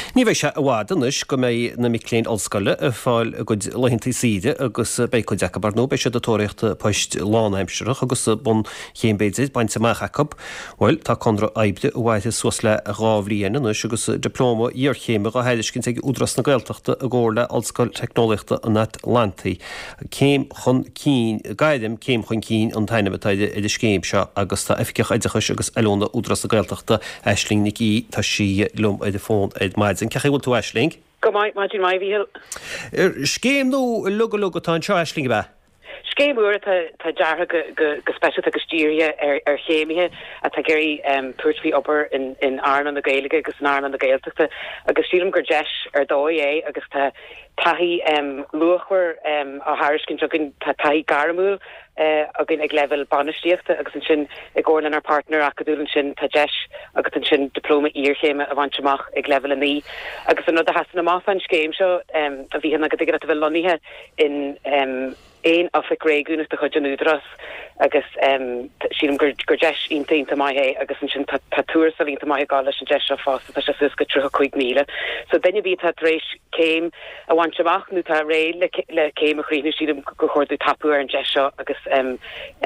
Ní bheith se bhádanis go mé na miléin olscoile a fáil go lehinntaí siide agus be chu decha bar nó be se dotóireachta poist láheimseach agus bun chéimbéidir baint semach Jacob, bhil tá conra aibde bhhaithe suas le rábhlíana agus diplóma íorchéime a heidircinn ag údras na Gaeltachta a ggóla olscoil technoliachta an Atlantaí. Céim chun cín gaidim céim chun cín an tainehtaide idir scéim se agus tá eficiach aideachas agus eónna údras na Gaeltachta eisling nig í tá si lum idir fón id maidin. Cech bhfuil tú eisling? Go mai mai bhíhil. Scéim nó luga tá seo eisling bheith? Scéim uair tá deartha go speisial agus tíre ar chéimithe a tá géirí puirtví obair in Ireland na Gaeilge agus in Ireland na Gaeltachta agus sílam gur deis ar dói agus tá taí luachhar á Harriscin jogin tá taí garamúil a gin ag level banistíochta agus an sin ag górlan ar partner acadúlan sin tá deis agus an sin diploma íorchéime a bhaintseach ag level an í agus an nó a hasan am áfan scéim seo a bhí hena go dtí a bhfuil loníthe in ein afik réúnas de chuid an údras agus sílam gur deis ínta maihé agus an sin tatúr sa vínta maihé gála sin deis a fásta tá se susca 3 míle. So denne ví tá rééis céim a bhaintseach nú tá ré le céim a chríú sílam go chóirú tapú ar an deis seo agus an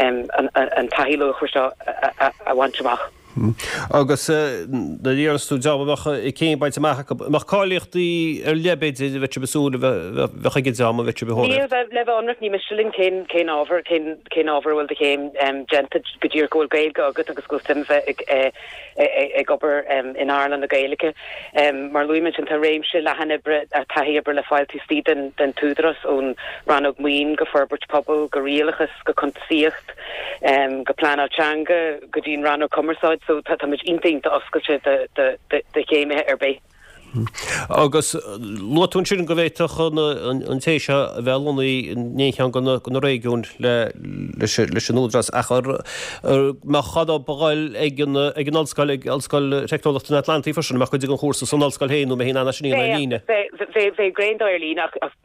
tahíú chuir seo a bhaintseach. Agus na dtíarstú deabacha i céim baint amach cáíochttaí ar lebéid bheit besúla bhecha gid deama bheit behór. Ní le anrach ní misilin cén ábhar bhfuil de chéim genta go dtír ggóil Gaeilge agus go simfa ag obair in Ireland na Gaeilge. Mar luimime sin tá réimse le hanibre a taí ebre le fáiltí tí den túdras ón rannog muoin go forbert pobl go rialachas go contaíocht go plán átanga go dtín rannog commerceáid so tá muid intainta oscailte de chéimithe ar bé. Agus luún sin go bhéiteach an téise bhenaí néan go réún leis an údras achar me chadá bagáil ag an allscoil technolacht an Atlantaí farsin me chuid an chósa san allscoil héanú a hína sin líine. Bheith gréindáir lín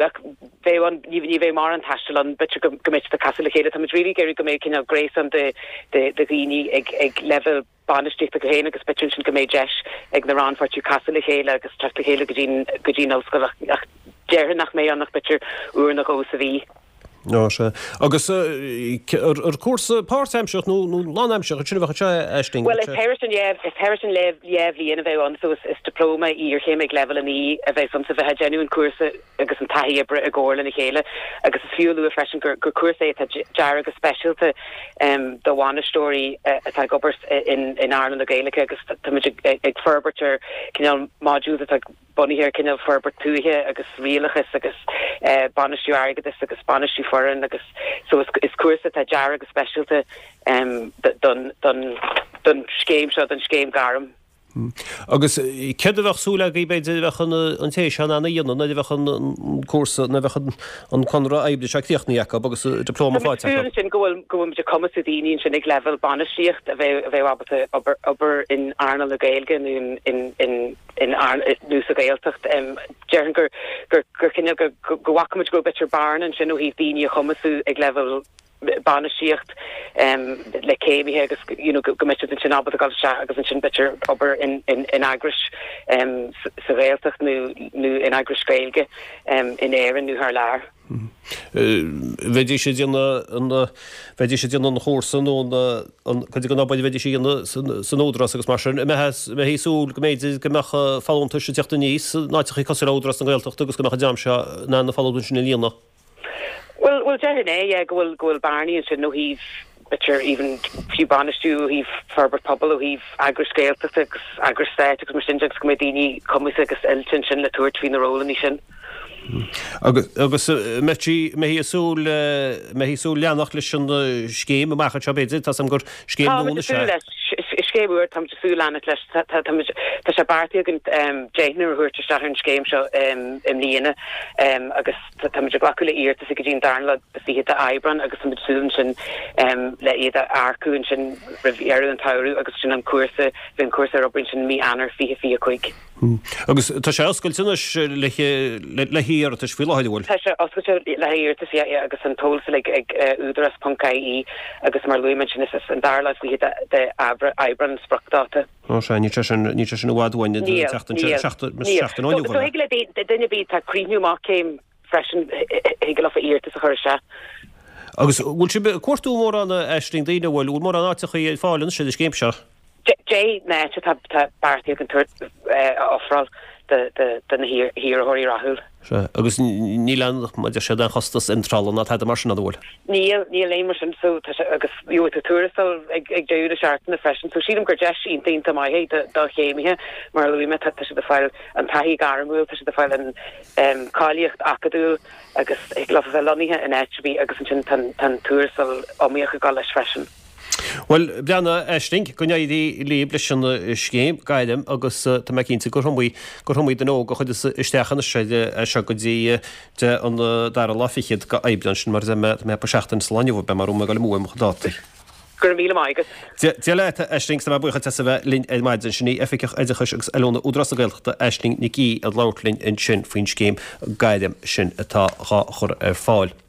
ní bheith mar an taiisteán bitte go méid a casla chéile, tá rí géir go méid cinna grééis an de rií ag level banistícht a gohéine agus betrin sin go méid deis ag na rán fartú casla chéile agus trasla chéile go dín allscoil ach dearhan nach mé annach bitir uair nach ó sa bhí. No se agus ar cuasa páirtheimseach nó láheimseach sinna bhecha eisting. Well is Harrison lev líana bheith an so is diploma íorchéime ag level an í a bheith somsa bheit genuine cuasa agus an taí ebre a ggóla na chéile agus is fiúlú a freisin gur cuasa é dear agus specialta do bhána stóí atá gobar in Ireland na Gaeilge agus ag ferberter cinál modús atá bonihir cinál ferbert túthe agus rialachas agus banistú airgedas agus banistú foreign agus so is cuasa tá dear agus specialta don scéim seo don scéim garam. Agus ceidir bheith súla í beidir bhechan an tééis an anna dhéanana na bhechan cuasa na bhechan an conra aibde seachtíochtna Jacob agus diplóma fáte. Sin gohfuil de commas a daoine sin ag level banistíocht a bheith obair in Ireland na Gaeilge in nús a Gaeltacht dearan gur cinenne go bhhacaid go bitir barn an sin ó híh daoine a commasú ag level banistíocht le céimithe agus go meiste an sin abad a gáil se agus an sin bitir obair in agris sa Gaeltacht nó in agris Gaeilge in éireann nó thar lear. Bheití sé déanana an chósa nó chu go nábaid bheití sí san ódras agus mar sin me hísúil go méid go mecha fallúnta sé teachta níos náitiach cosir ódras an Gaeltacht agus go mecha deam se ná na fallún sin líana. Well, definitely, gohfuil Barney and sin no he've bitter even few banistú he've ferbert pobl he've agris Gaeltacht agris agus mar sin go médíní commis agus eltin sin le túir trín na rólan í sin. Agus mé hísúl leannach leis an scéim amachcha se béidir tá sam gur scéimúna se. Scéimúir tam súlánach leis tá se bartí agin déithnar thuirte sta an scéim seo im líana agus tá glacula íirta sa go dín darla fi a ebran agus an súlan sin le iad a arcún sin rahéarú an taú agus sin an cuasa bhín cuasa robrin sin mí anar fi a chuig. Agus tá sé oscailtena le híar a fi lehaidhil. Tá sé oscailte le híir agus an tólsa ag údarras.caí agus mar luúman sin is an darlas bhí de Ibran sprachtáta. sé ní sin bháidhaine le duine bí tá críniú má céim freisin ige le íirta a chuir se. Agus bhfuil si cuatú mór an eisting daine bhfuil ú mór an áiticha í fáilinn si is céim se. Jay net tá bartí an tuairt áfráil den hiíorí rahul. Agus nílan sé an chostas intrálan a mar sin bhil. Níl éimmar sin so agus bú a túrastal ag deú a seaartan na freisin, so sídum gur deis ín daonnta maihé dá chéimithe mar luime tá si de fáil an taí garmúil tá si de fáil an cáíocht acadú agus ag le bheith loníthe in éitbí agus an sin tan túrastal omíocha gá leis freisin. Well breanna eisting gon éí líb leis an scéim gaiidem agus tá me cinnta gur thuí den ó go chud isteachchan séide se go dtí de an dar láfichiid go éiblan sin mar me pa seachtain sláineh be mar go mú dáta. Gur mí maigus. Tí le eisling sa bucha te bheith lin maidin sinní efficech éidirchas agus eúna údras a gailta eisling nig í a láirlinn in sin faoin scéim gaiidem sin atá chur ar fáil.